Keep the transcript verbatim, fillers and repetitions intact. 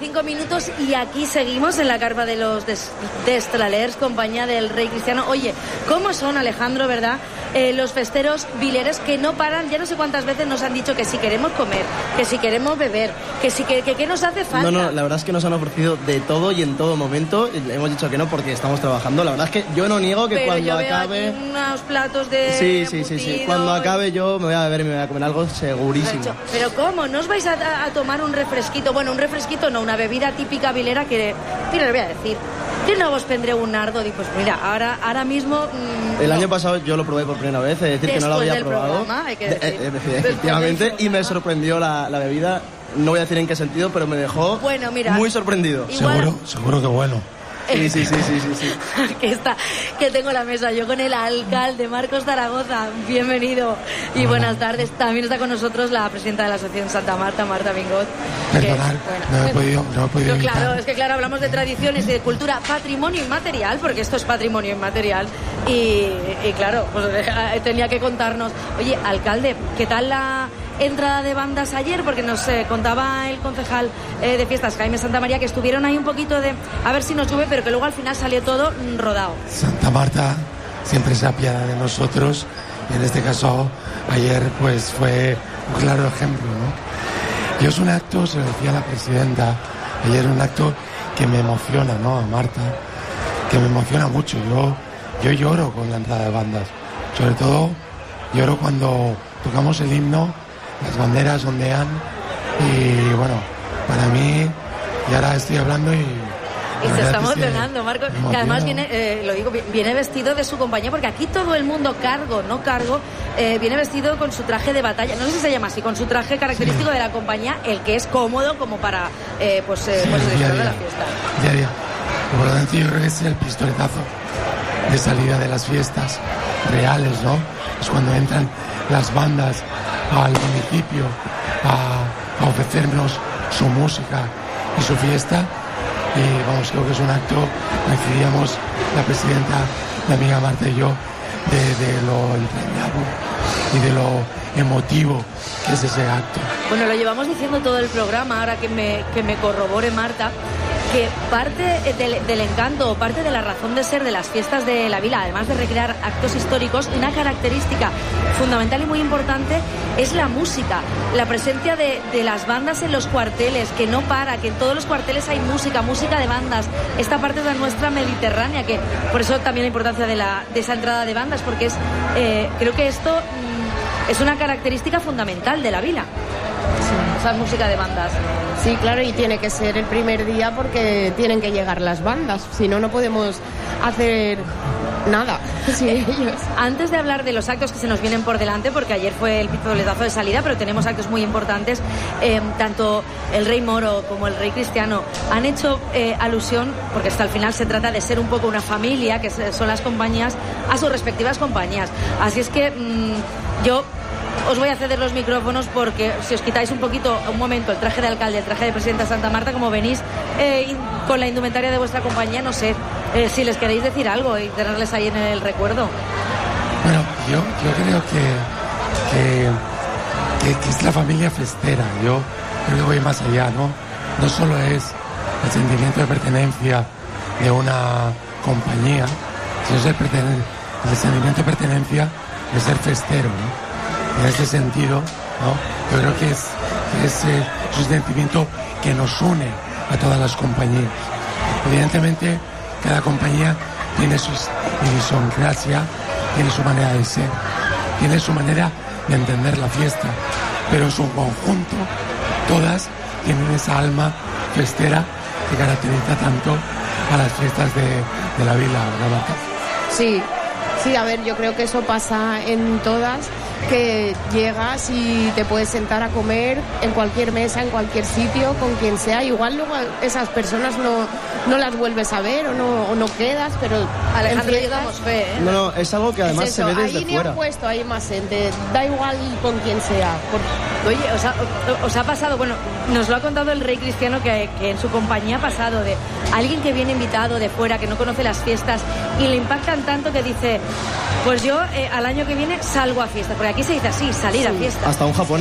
cinco minutos y aquí seguimos en la carpa de los des- Destralers, compañía del Rey Cristiano. Oye, ¿cómo son, Alejandro, verdad? Eh, los festeros vileres que no paran, ya no sé cuántas veces nos han dicho que si queremos comer, que si queremos beber, que si que, que, que nos hace falta. No, no, la verdad es que nos han ofrecido de todo y en todo momento. Le hemos dicho que no porque estamos trabajando. La verdad es que yo no niego que Pero cuando yo veo acabe... aquí unos platos de Sí, sí, sí, sí. Cuando acabe yo me voy a beber y me voy a comer algo segurísimo. Pero ¿cómo? ¿No os vais a, a tomar un refresquito? Bueno, un refresquito no, una bebida típica vilera que... Mira, le voy a decir. ¿Qué no os vendré un nardo? Y pues mira, ahora, ahora mismo... Mmm, el no. año pasado yo lo probé por primera vez, es decir, Después que no lo había del probado. Programa, hay que decir. De, eh, eh, efectivamente, y me sorprendió la, la bebida. No voy a decir en qué sentido, pero me dejó bueno, mira, muy sorprendido. Igual... Seguro, seguro que bueno. Sí, sí, sí, sí, sí, sí. Aquí está, que tengo la mesa yo con el alcalde Marcos Zaragoza, bienvenido y Hola. Buenas tardes. También está con nosotros la presidenta de la Asociación Santa Marta, Marta Bingot. Perdonad, bueno, no he podido, no he podido no, evitar. Claro, es que claro, hablamos de tradiciones y de cultura, patrimonio inmaterial, porque esto es patrimonio inmaterial y, y claro, pues tenía que contarnos. Oye, alcalde, ¿qué tal la entrada de bandas ayer? Porque nos eh, contaba el concejal eh, de fiestas, Jaime Santamaría, que estuvieron ahí un poquito de a ver si nos llueve, pero que luego al final salió todo mm, rodado. Santa Marta siempre se apiada de nosotros y en este caso ayer pues fue un claro ejemplo, ¿no? Y es un acto, se lo decía la presidenta, ayer un acto que me emociona, ¿no? A Marta, que me emociona mucho. Yo, yo lloro con la entrada de bandas, sobre todo lloro cuando tocamos el himno, las banderas ondean y bueno, para mí, y ahora estoy hablando y... Y se está emocionando, Marco, que además viene, eh, lo digo, viene vestido de su compañía, porque aquí todo el mundo, cargo, no cargo, eh, viene vestido con su traje de batalla, no sé si se llama así, con su traje característico sí. de la compañía, el que es cómodo como para, eh, pues, eh, sí, pues el día, de la fiesta. Día a día. Por lo tanto, yo creo que es el pistoletazo de salida de las fiestas reales, ¿no? Es cuando entran las bandas al municipio a, a ofrecernos su música y su fiesta. Y vamos, creo que es un acto, coincidíamos la presidenta, la amiga Marta y yo, de, de lo entrañable y de lo emotivo que es ese acto. Bueno, lo llevamos diciendo todo el programa, ahora que me, que me corrobore Marta, que parte del, del encanto, parte de la razón de ser de las fiestas de la vila, además de recrear actos históricos, una característica fundamental y muy importante es la música, la presencia de, de las bandas en los cuarteles, que no para, que en todos los cuarteles hay música, música de bandas, esta parte de nuestra mediterránea, que por eso también la importancia de, la, de esa entrada de bandas, porque es eh, creo que esto mmm, es una característica fundamental de la vila. Sí. Esa música de bandas. Sí, claro, y tiene que ser el primer día porque tienen que llegar las bandas, si no, no podemos hacer nada. Sí, ellos. Antes de hablar de los actos que se nos vienen por delante, porque ayer fue el pistoletazo de salida, pero tenemos actos muy importantes, eh, tanto el Rey Moro como el Rey Cristiano han hecho eh, alusión, porque hasta el final se trata de ser un poco una familia, que son las compañías, a sus respectivas compañías. Así es que mmm, yo... os voy a ceder los micrófonos porque si os quitáis un poquito, un momento, el traje de alcalde, el traje de presidenta Santa Marta, como venís eh, con la indumentaria de vuestra compañía, no sé eh, si les queréis decir algo y tenerles ahí en el recuerdo. Bueno, yo, yo creo que, que, que, que es la familia festera. Yo creo que voy más allá, ¿no? No solo es el sentimiento de pertenencia de una compañía, sino es el, pertenen- el sentimiento de pertenencia de ser festero, ¿no? En este sentido, ¿no? Yo creo que es, es, eh, es un sentimiento que nos une a todas las compañías. Evidentemente, cada compañía tiene su idiosincrasia, tiene su manera de ser, tiene su manera de entender la fiesta, pero en su conjunto, todas tienen esa alma festera que caracteriza tanto a las fiestas de, de la vila, ¿verdad, Marta? Sí, sí, a ver, yo creo que eso pasa en todas, que llegas y te puedes sentar a comer en cualquier mesa, en cualquier sitio, con quien sea. Igual luego esas personas no, no las vuelves a ver o no, o no quedas, pero Alejandro, yo damos fe, ¿eh? No, no, es algo que además es se ve desde ahí fuera. Ahí ni han puesto, hay más gente, da igual con quien sea. Por... Oye, os ha, os ha pasado, bueno, nos lo ha contado el Rey Cristiano, que, que en su compañía ha pasado de alguien que viene invitado de fuera, que no conoce las fiestas y le impactan tanto que dice, pues yo eh, al año que viene salgo a fiesta, porque aquí se dice así, salir sí. a fiesta. Hasta un japonés.